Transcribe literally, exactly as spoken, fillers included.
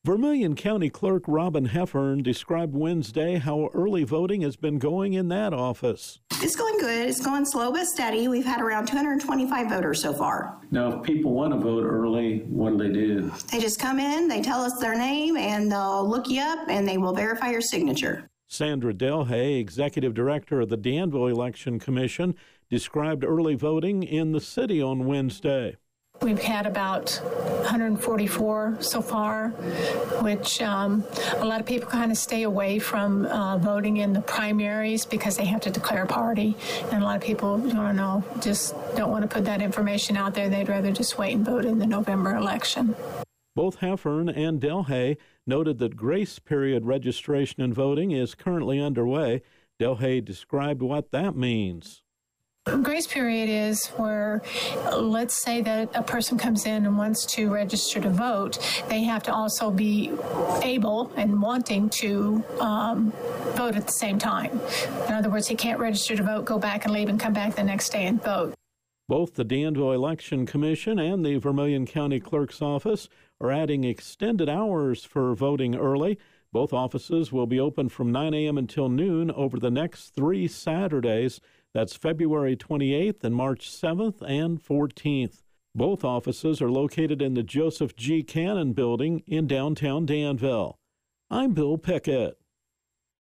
Vermilion County Clerk Robin Heffern described Wednesday how early voting has been going in that office. It's going good. It's going slow but steady. We've had around two hundred twenty-five voters so far. Now, if people want to vote early, what do they do? They just come in, they tell us their name, and they'll look you up, and they will verify your signature. Sandra Delhay, Executive Director of the Danville Election Commission, described early voting in the city on Wednesday. We've had about one hundred forty-four so far, which um, a lot of people kind of stay away from uh, voting in the primaries because they have to declare a party. And a lot of people, you don't know, just don't want to put that information out there. They'd rather just wait and vote in the November election. Both Heffern and Delhay noted that grace period registration and voting is currently underway. Delhay described what that means. Grace period is where, let's say that a person comes in and wants to register to vote. They have to also be able and wanting to um, vote at the same time. In other words, he can't register to vote, go back and leave, and come back the next day and vote. Both the Danville Election Commission and the Vermilion County Clerk's Office are adding extended hours for voting early. Both offices will be open from nine a.m. until noon over the next three Saturdays. That's February twenty-eighth and March seventh and fourteenth. Both offices are located in the Joseph G. Cannon Building in downtown Danville. I'm Bill Pickett.